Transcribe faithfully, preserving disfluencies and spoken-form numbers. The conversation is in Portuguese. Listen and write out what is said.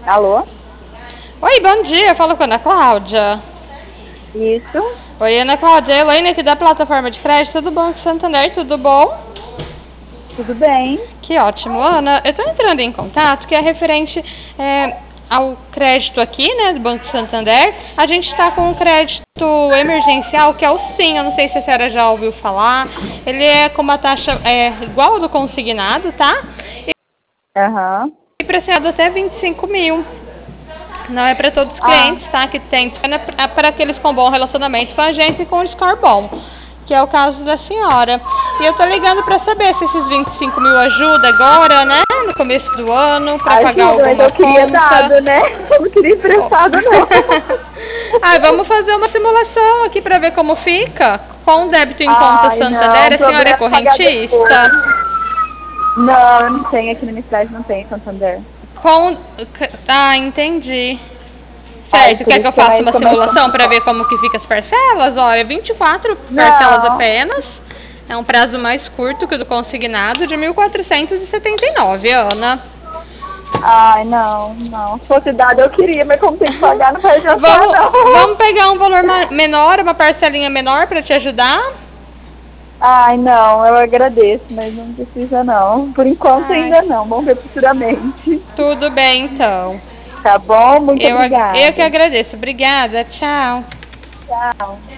Alô? Oi, bom dia. Falo com a Ana Cláudia. Isso. Oi, Ana Cláudia. Elaine aqui da plataforma de crédito do Banco Santander. Tudo bom? Tudo bem? Que ótimo, Ana. Eu estou entrando em contato que é referente é, ao crédito aqui, né, do Banco Santander. A gente está com um crédito emergencial que é o Sim. Eu não sei se a senhora já ouviu falar. Ele é com uma taxa é, igual ao do consignado, tá? Aham. E preciado até vinte e cinco mil. Não é para todos os Ah, clientes, tá? Que tem, é para aqueles com bom relacionamento com a gente e com um score bom, que é o caso da senhora. E eu tô ligando para saber se esses vinte e cinco mil ajuda agora, né? No começo do ano, para pagar ajuda, mas alguma eu queria conta. dado, né? Eu não queria emprestado, não. Ah, vamos fazer uma simulação aqui para ver como fica. Com débito em conta Ai, Santander, não, a senhora é problema é pagar depois. correntista? Não, eu não tenho aqui na minha cidade, não tem Santander. Com... Ah, entendi. Ai, Certo, por quer que isso eu que é faça mais, uma que é mais simulação para ver complicado. como que fica as parcelas? Olha, vinte e quatro parcelas Não. apenas. É um prazo mais curto que o do consignado, de mil quatrocentos e setenta e nove, Ana. Ai, não, não. Se fosse dado eu queria, mas como tem que pagar, não vai adiantar, Vamos, não. vamos pegar um valor menor, uma parcelinha menor para te ajudar? Ai, não, eu agradeço, mas não precisa, não. Por enquanto Ai, ainda não, vamos ver futuramente. tudo bem então. Tá bom? Muito Eu, ag- eu que obrigada. agradeço. Obrigada, tchau. Tchau.